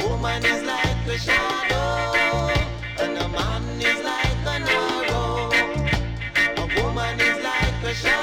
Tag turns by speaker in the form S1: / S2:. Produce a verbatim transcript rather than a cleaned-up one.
S1: woman is like a shadow, and a man is like an arrow. A woman is like a shadow.